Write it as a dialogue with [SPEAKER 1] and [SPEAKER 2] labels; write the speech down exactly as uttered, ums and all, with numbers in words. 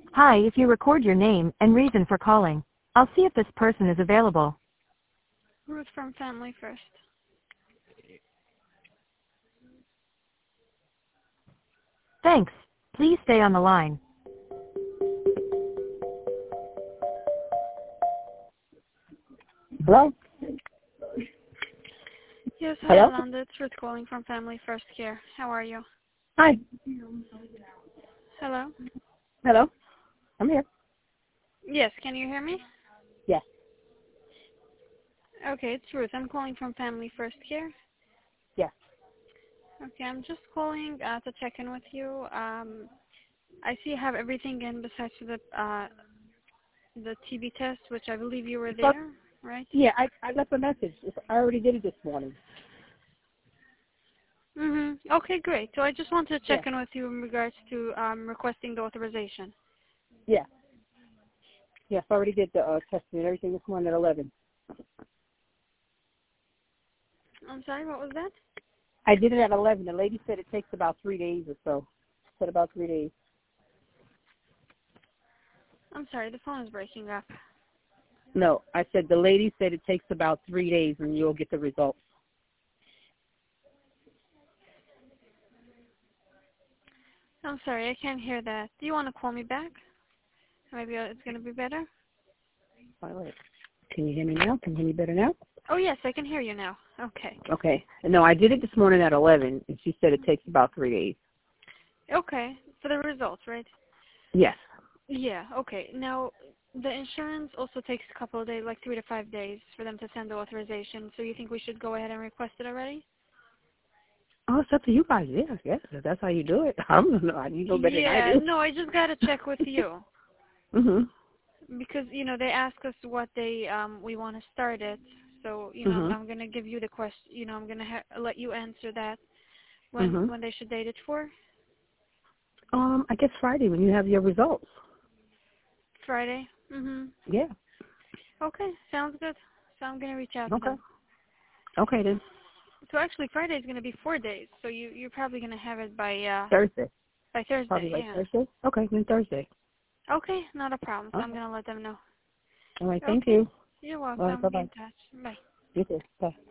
[SPEAKER 1] Hi, if you record your name and reason for calling, I'll see if this person is available.
[SPEAKER 2] Ruth from Family First.
[SPEAKER 1] Thanks. Please stay on the line. Hello?
[SPEAKER 2] Yes, hi,
[SPEAKER 1] Hello?
[SPEAKER 2] Yolanda. It's Ruth calling from Family First Care. How are you?
[SPEAKER 1] Hi.
[SPEAKER 2] Hello?
[SPEAKER 1] Hello? I'm here.
[SPEAKER 2] Yes, can you hear me?
[SPEAKER 1] Yes.
[SPEAKER 2] Okay, it's Ruth. I'm calling from Family First Care.
[SPEAKER 1] Yes.
[SPEAKER 2] Okay, I'm just calling uh, to check in with you. Um, I see you have everything in besides for the uh, the T B test, which I believe you were there, right?
[SPEAKER 1] Yeah, I, I left a message. I already did it this morning.
[SPEAKER 2] Mm-hmm. Okay, great. So I just wanted to check
[SPEAKER 1] Yeah.
[SPEAKER 2] in with you in regards to um, requesting the authorization.
[SPEAKER 1] Yeah. Yes, I already did the uh, testing and everything this morning at eleven.
[SPEAKER 2] I'm sorry, what was that?
[SPEAKER 1] I did it at eleven. The lady said it takes about three days or so. Said about three days.
[SPEAKER 2] I'm sorry, the phone is breaking up.
[SPEAKER 1] No, I said the lady said it takes about three days and you'll get the results.
[SPEAKER 2] I'm sorry, I can't hear that. Do you want to call me back? Maybe uh, it's going to be better?
[SPEAKER 1] All right. Can you hear me now? Can you hear me better now?
[SPEAKER 2] Oh, yes, I can hear you now. Okay.
[SPEAKER 1] Okay. No, I did it this morning at eleven, and she said it takes about three days.
[SPEAKER 2] Okay, for the results, right?
[SPEAKER 1] Yes.
[SPEAKER 2] Yeah, okay. Now, the insurance also takes a couple of days, like three to five days, for them to send the authorization. So you think we should go ahead and request it already?
[SPEAKER 1] Oh, it's up to you guys. Yes, yes. If that's how you do it. I don't know. You know better than I
[SPEAKER 2] Yeah,
[SPEAKER 1] do.
[SPEAKER 2] no, I just got to check with you.
[SPEAKER 1] Mhm.
[SPEAKER 2] Because, you know, they ask us what they, um, we want to start it. So, you know,
[SPEAKER 1] Mhm.
[SPEAKER 2] I'm going to give you the question, you know, I'm going to ha- let you answer that when,
[SPEAKER 1] Mhm.
[SPEAKER 2] when they should date it for.
[SPEAKER 1] Um, I guess Friday when you have your results.
[SPEAKER 2] Friday? Mm-hmm.
[SPEAKER 1] Yeah.
[SPEAKER 2] Okay, sounds good. So I'm going to reach out to
[SPEAKER 1] Okay.
[SPEAKER 2] them.
[SPEAKER 1] Okay then.
[SPEAKER 2] So actually Friday is going to be four days. So you, you're probably going to have it by, uh,
[SPEAKER 1] Thursday.
[SPEAKER 2] by
[SPEAKER 1] Probably
[SPEAKER 2] Thursday,
[SPEAKER 1] like
[SPEAKER 2] yeah.
[SPEAKER 1] Thursday. Okay, then Thursday.
[SPEAKER 2] Okay, not a problem. So I'm
[SPEAKER 1] Okay.
[SPEAKER 2] going to let them know.
[SPEAKER 1] All right. Thank
[SPEAKER 2] Okay.
[SPEAKER 1] you.
[SPEAKER 2] You're
[SPEAKER 1] All right. Bye
[SPEAKER 2] welcome. Be in
[SPEAKER 1] bye.
[SPEAKER 2] touch. Bye.
[SPEAKER 1] You too. Bye.